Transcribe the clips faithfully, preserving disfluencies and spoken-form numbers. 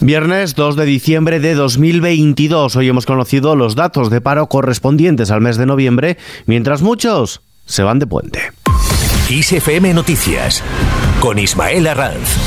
Viernes dos de diciembre de dos mil veintidós. Hoy hemos conocido los datos de paro correspondientes al mes de noviembre, mientras muchos se van de puente. I S F M Noticias, con Ismael Arranz.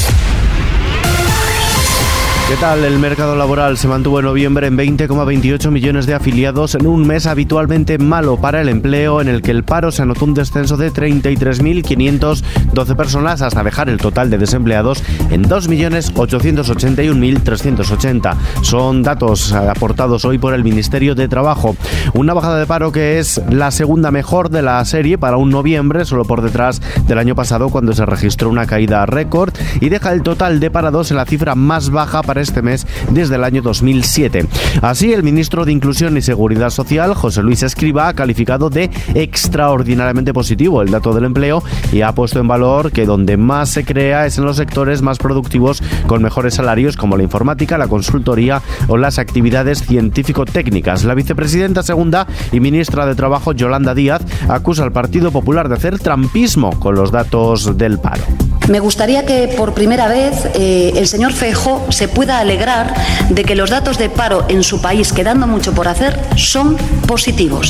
¿Qué tal? El mercado laboral se mantuvo en noviembre en veinte coma veintiocho millones de afiliados en un mes habitualmente malo para el empleo, en el que el paro se anotó un descenso de treinta y tres mil quinientas doce personas hasta dejar el total de desempleados en dos millones ochocientos ochenta y un mil trescientos ochenta. Son datos aportados hoy por el Ministerio de Trabajo. Una bajada de paro que es la segunda mejor de la serie para un noviembre, solo por detrás del año pasado, cuando se registró una caída récord, y deja el total de parados en la cifra más baja para este mes desde el año dos mil siete. Así, el ministro de Inclusión y Seguridad Social, José Luis Escrivá, ha calificado de extraordinariamente positivo el dato del empleo y ha puesto en valor que donde más se crea es en los sectores más productivos, con mejores salarios, como la informática, la consultoría o las actividades científico-técnicas. La vicepresidenta segunda y ministra de Trabajo, Yolanda Díaz, acusa al Partido Popular de hacer trampismo con los datos del paro. Me gustaría que por primera vez eh, el señor Feijóo se pueda alegrar de que los datos de paro en su país, quedando mucho por hacer, son positivos.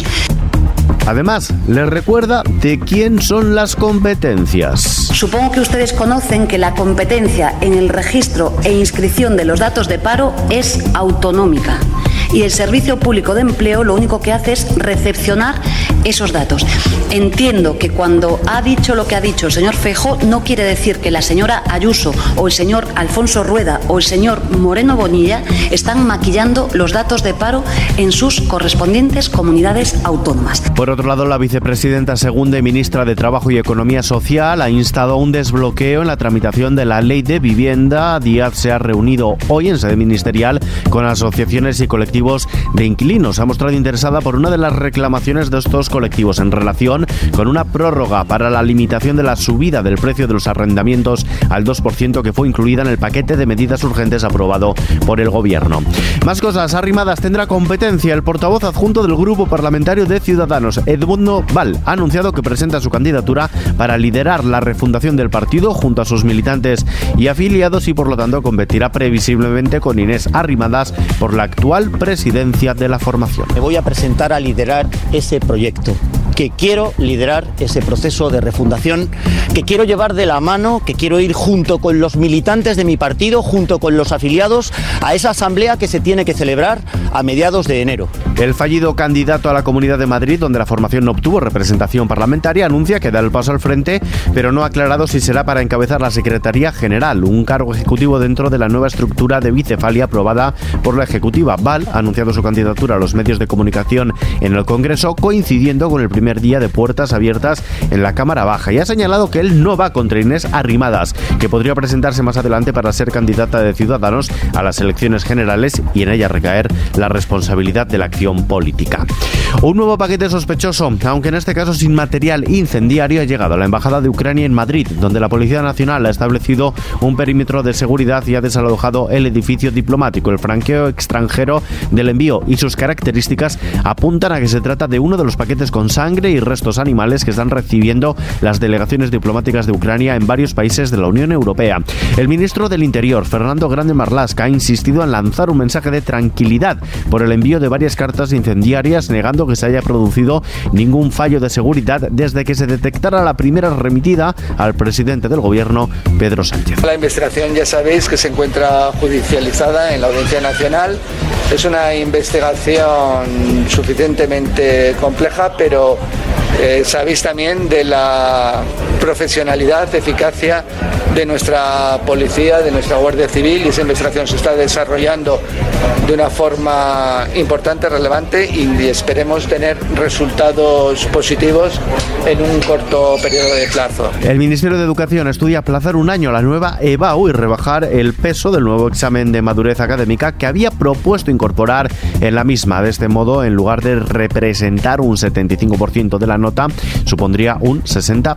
Además, les recuerda de quién son las competencias. Supongo que ustedes conocen que la competencia en el registro e inscripción de los datos de paro es autonómica. Y el Servicio Público de Empleo lo único que hace es recepcionar esos datos. Entiendo que cuando ha dicho lo que ha dicho el señor Feijóo, no quiere decir que la señora Ayuso o el señor Alfonso Rueda o el señor Moreno Bonilla están maquillando los datos de paro en sus correspondientes comunidades autónomas. Por otro lado, la vicepresidenta segunda y ministra de Trabajo y Economía Social ha instado a un desbloqueo en la tramitación de la Ley de Vivienda. Díaz se ha reunido hoy en sede ministerial con asociaciones y colectivos de inquilinos. Ha mostrado interesada por una de las reclamaciones de estos colectivos en relación con una prórroga para la limitación de la subida del precio de los arrendamientos al dos por ciento que fue incluida en el paquete de medidas urgentes aprobado por el Gobierno. Más cosas. Arrimadas tendrá competencia. El portavoz adjunto del Grupo Parlamentario de Ciudadanos, Edmundo Val, ha anunciado que presenta su candidatura para liderar la refundación del partido junto a sus militantes y afiliados, y por lo tanto competirá previsiblemente con Inés Arrimadas por la actual presidencia de la formación. Me voy a presentar a liderar ese proyecto, que quiero liderar ese proceso de refundación, que quiero llevar de la mano, que quiero ir junto con los militantes de mi partido, junto con los afiliados, a esa asamblea que se tiene que celebrar a mediados de enero. El fallido candidato a la Comunidad de Madrid, donde la formación no obtuvo representación parlamentaria, anuncia que da el paso al frente, pero no ha aclarado si será para encabezar la Secretaría General, un cargo ejecutivo dentro de la nueva estructura de bicefalia aprobada por la Ejecutiva. Val ha anunciado su candidatura a los medios de comunicación en el Congreso, coincidiendo con el primer día de puertas abiertas en la Cámara Baja, y ha señalado que él no va contra Inés Arrimadas, que podría presentarse más adelante para ser candidata de Ciudadanos a las elecciones generales y en ella recaer la responsabilidad de la acción política. Un nuevo paquete sospechoso, aunque en este caso sin material incendiario, ha llegado a la Embajada de Ucrania en Madrid, donde la Policía Nacional ha establecido un perímetro de seguridad y ha desalojado el edificio diplomático. El franqueo extranjero del envío y sus características apuntan a que se trata de uno de los paquetes con sangre y restos animales que están recibiendo las delegaciones diplomáticas de Ucrania en varios países de la Unión Europea. El ministro del Interior, Fernando Grande Marlaska, ha insistido en lanzar un mensaje de tranquilidad por el envío de varias cartas incendiarias, negando que se haya producido ningún fallo de seguridad desde que se detectara la primera remitida al presidente del Gobierno, Pedro Sánchez. La investigación, ya sabéis, que se encuentra judicializada en la Audiencia Nacional. Es una investigación suficientemente compleja, pero eh, sabéis también de la profesionalidad, eficacia de nuestra policía, de nuestra Guardia Civil, y esa investigación se está desarrollando de una forma importante, relevante, y esperemos tener resultados positivos en un corto periodo de plazo. El Ministerio de Educación estudia aplazar un año la nueva E B A U y rebajar el peso del nuevo examen de madurez académica que había propuesto incorporar en la misma. De este modo, en lugar de representar un setenta y cinco por ciento de la nota, supondría un sesenta por ciento.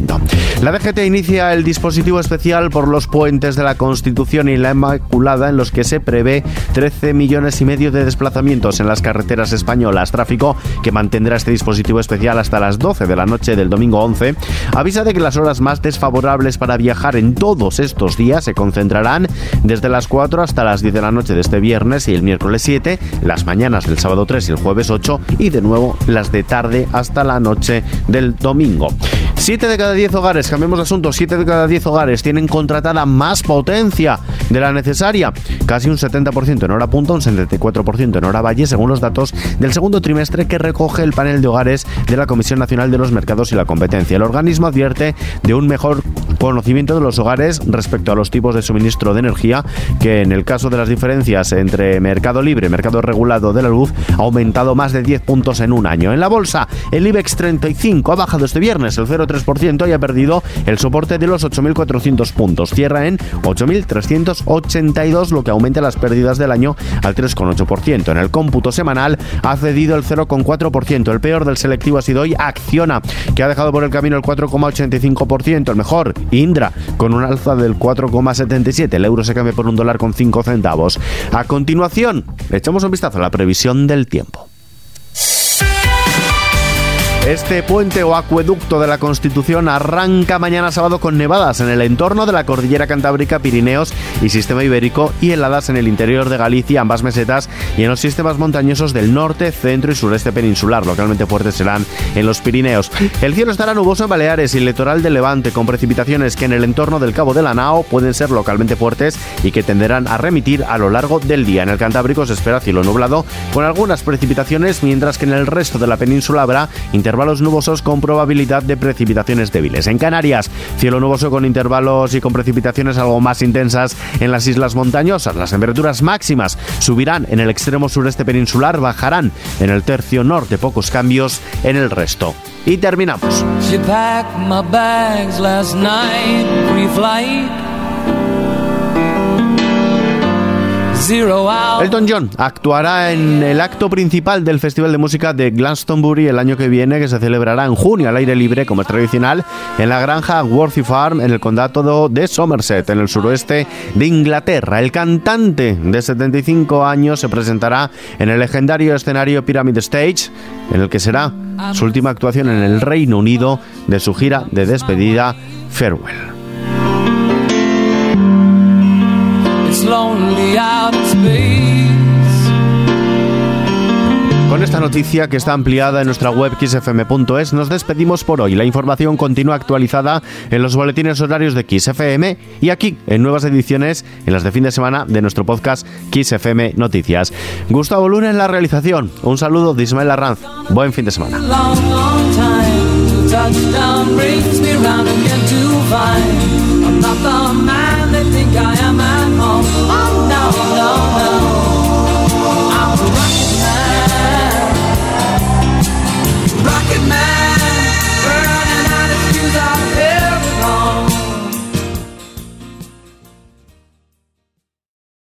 ciento. La D G T inicia el dispositivo especial por los puentes de la Constitución y la Inmaculada, en los que se prevé trece millones y medio de desplazamientos en las carreteras españolas. Tráfico que mantendrá este dispositivo especial hasta las doce de la noche del domingo once. Avisa de que las horas más desfavorables para viajar en todos estos días se concentrarán desde las cuatro hasta las diez de la noche de este viernes y el miércoles siete, las mañanas del sábado tres y el jueves ocho y de nuevo las de tarde hasta la noche del domingo. siete de cada diez hogares, cambiemos de asunto, siete de cada diez hogares tienen contratada más potencia de la necesaria, casi un setenta por ciento en hora punta, un setenta y cuatro por ciento en hora valle, según los datos del segundo trimestre que recoge el panel de hogares de la Comisión Nacional de los Mercados y la Competencia. El organismo advierte de un mejor conocimiento de los hogares respecto a los tipos de suministro de energía, que en el caso de las diferencias entre mercado libre y mercado regulado de la luz ha aumentado más de diez puntos en un año. En la bolsa, el IBEX treinta y cinco ha bajado este viernes el cero coma tres por ciento y ha perdido el soporte de los ocho mil cuatrocientos puntos. Cierra en ocho mil trescientos ochenta y dos, lo que aumenta las pérdidas del año al tres coma ocho por ciento. En el cómputo semanal ha cedido el cero coma cuatro por ciento. El peor del selectivo ha sido hoy Acciona, que ha dejado por el camino el cuatro coma ochenta y cinco por ciento. El mejor, Indra, con un alza del cuatro coma setenta y siete. El euro se cambia por un dólar con cinco centavos. A continuación, le echamos un vistazo a la previsión del tiempo. Este puente o acueducto de la Constitución arranca mañana sábado con nevadas en el entorno de la cordillera cantábrica, Pirineos y sistema ibérico, y heladas en el interior de Galicia, ambas mesetas, y en los sistemas montañosos del norte, centro y sureste peninsular. Localmente fuertes serán en los Pirineos. El cielo estará nuboso en Baleares y el litoral de Levante, con precipitaciones que en el entorno del Cabo de la Nao pueden ser localmente fuertes y que tenderán a remitir a lo largo del día. En el Cantábrico se espera cielo nublado con algunas precipitaciones, mientras que en el resto de la península habrá intervalos nubosos con probabilidad de precipitaciones débiles. En Canarias, cielo nuboso con intervalos y con precipitaciones algo más intensas en las islas montañosas. Las temperaturas máximas subirán en el extremo sureste peninsular, bajarán en el tercio norte, pocos cambios en el resto. Y terminamos. Elton John actuará en el acto principal del Festival de Música de Glastonbury el año que viene, que se celebrará en junio al aire libre, como es tradicional, en la granja Worthy Farm, en el condado de Somerset, en el suroeste de Inglaterra. El cantante de setenta y cinco años se presentará en el legendario escenario Pyramid Stage, en el que será su última actuación en el Reino Unido de su gira de despedida Farewell. Con esta noticia, que está ampliada en nuestra web kiss f m punto es, nos despedimos por hoy. La información continúa actualizada en los boletines horarios de Kiss F M y aquí en nuevas ediciones, en las de fin de semana, de nuestro podcast Kiss F M Noticias. Gustavo Luna en la realización. Un saludo de Ismael Arranz. Buen fin de semana. Touchdown brings me round again to find I'm not the man